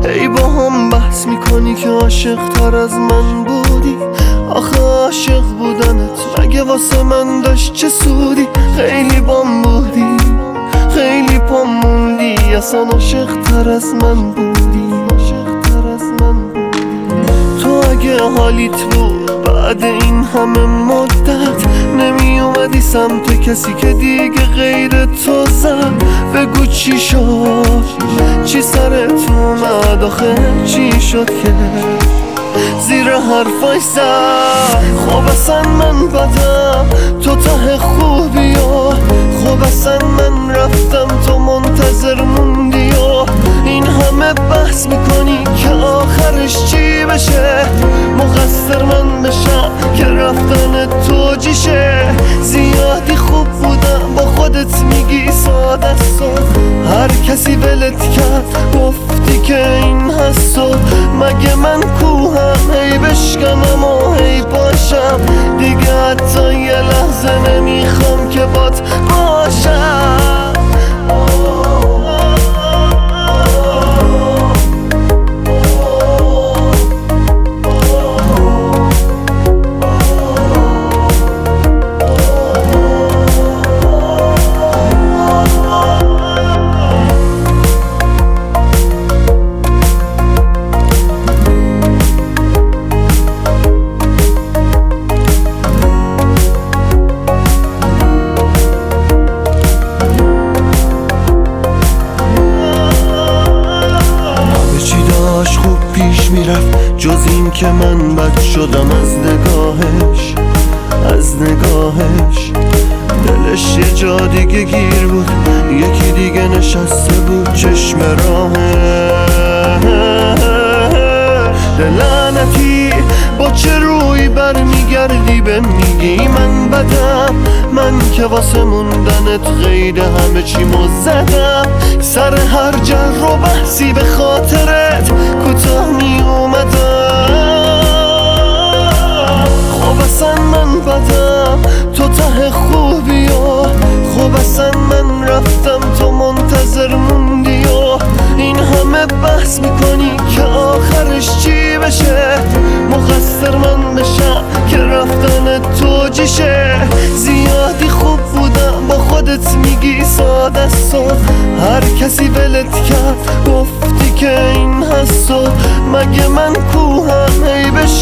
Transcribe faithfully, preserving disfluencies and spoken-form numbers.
ای با هم بحث میکنی که عاشق تر از من بودی. آخه عاشق بودنت مگه واسه من داشت چه سودی؟ خیلی بام بودی، خیلی پام موندی، اصلا عاشق تر از من بودی، عاشق تر از من بودی. تو اگه حالیت بود بعد این همه مدت نمی اومدی سمت کسی که دیگه غیر تو زد. بگو چی شد، چی سرت اومد، آخه چی شد که زیر حرفای زد؟ خب اصلا من بدم تو ته خوبی و خب اصلا من رفتم تو منتظر موندی و این همه بحث میکنی که آخرش چی بشه؟ مقصر من بشم که رفتن تو جیشه. زیادی خوب بودم با خودت میگی ساده است، هر کسی ولت کرد گفتی که این هست و مگه من کوهم هی بشکنم و هی باشم دیگه حتی یه لحظه نمیخوام که بات باشم. میرفت جز این که من بد شدم از نگاهش، از نگاهش. دلش یه جا دیگه گیر بود، یکی دیگه نشسته بود چشم راهه. دلعنتی با چه روی برمیگردی به میگی من بدم؟ من که واسه موندنت غیر همه چی مزدم. سر هر جر و بحثی به خاطرت کوتاه می اومدم. خب اصلا من بدم تو ته خوبی و خب اصلا من رفتم تو منتظر موندی و این همه بحث میکنی که آخرش چی بشه؟ مقصر من بشم که رفتن تو جیشه. زیادی خوب بودم با خودت میگی ساده است و هر کسی ولت کرد گفتی که این هست و مگه من کوهم هی بشم